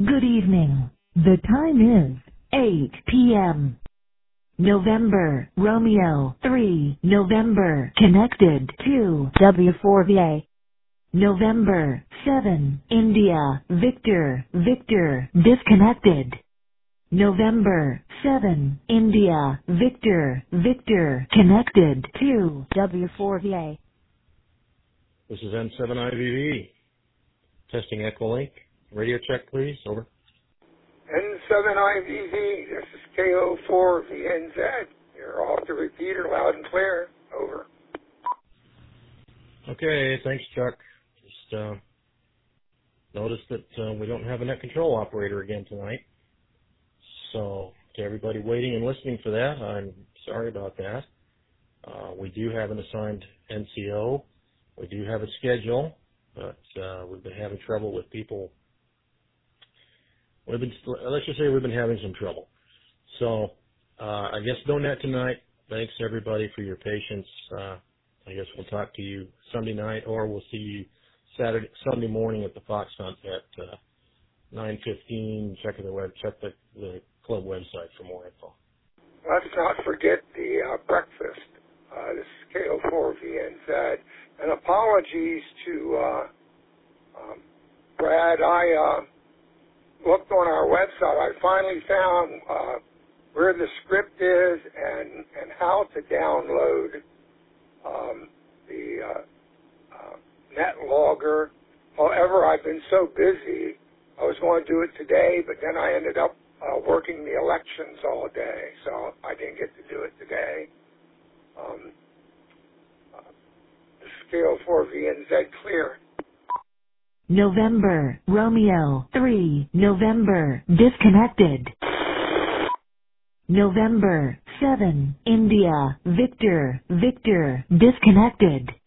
Good evening. The time is 8 p.m. November, Romeo 3, November, connected to W4VA. November 7, India, Victor, Victor, disconnected. November 7, India, Victor, Victor, connected to W4VA. This is N7IVV. Testing Echolink. Radio check, please. Over. N7IVV, this is KO4VNZ. You're off the repeater loud and clear. Over. Okay, thanks, Chuck. Just noticed that we don't have a net control operator again tonight. So to everybody waiting and listening for that, I'm sorry about that. We do have an assigned NCO. We do have a schedule, but we've been having trouble with people. Let's just say we've been having some trouble. So I guess no net tonight. Thanks everybody for your patience. I guess we'll talk to you Sunday night, or we'll see you Sunday morning at the Fox Hunt at 9:15. Check the club website for more info. Let's not forget the breakfast. This is KO4VNZ. And apologies to Brad. I looked on our website. I finally found where the script is and how to download the NetLogger. However, I've been so busy, I was going to do it today, but then I ended up working the elections all day, so I didn't get to do it today. Scale 4VNZ clear. November, Romeo 3, November, disconnected. November 7, India, Victor, Victor, disconnected.